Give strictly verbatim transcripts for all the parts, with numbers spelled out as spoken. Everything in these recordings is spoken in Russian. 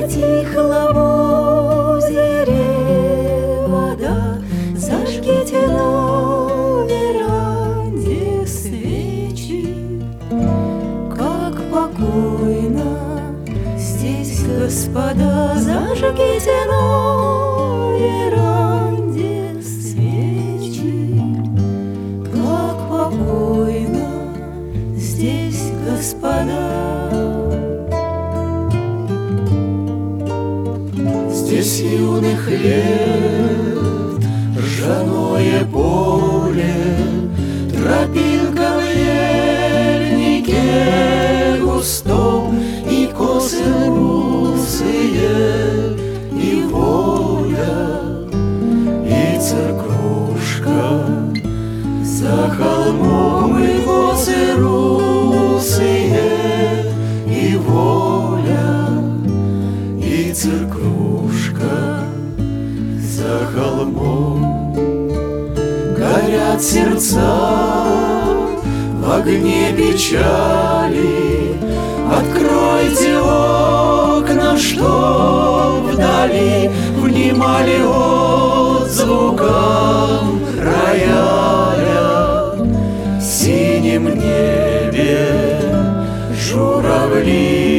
Затихла в озере вода, зажгите на веранде свечи. Как покойно здесь, господа, зажгите на веранде свечи. Как покойно здесь, господа. Здесь юных лет ржаное поле, тропинка в ельнике густом, и косы русые, и воля, и церквушка. За холмом и косы русые, и воля, и церквушка. За холмом горят сердца в огне печали. Откройте окна, что вдали внимали отзвукам рояля. В синем небе журавли.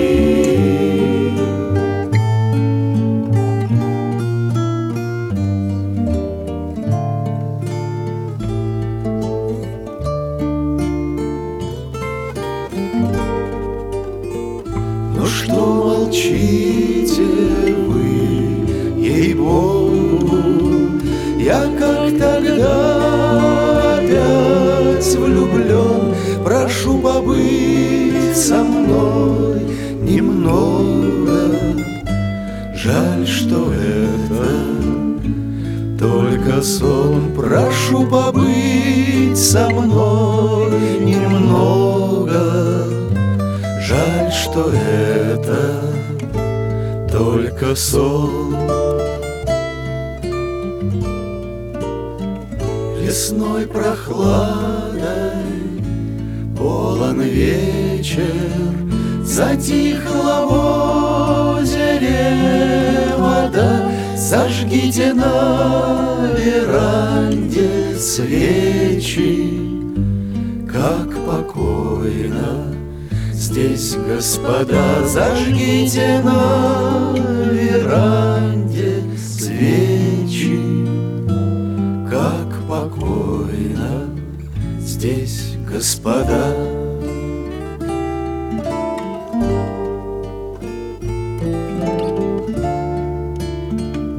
Ну что молчите вы, ей-богу, я как тогда опять влюблен. Прошу побыть со мной немного. Жаль, что это только сон. Прошу побыть со мной немного. Жаль, что это только сон. Лесной прохладой полон вечер, затихла в озере вода. Зажгите на веранде свечи. Как покойно здесь, господа, зажгите на веранде свечи. Как покойно здесь, господа.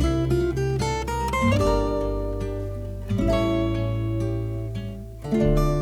Thank you.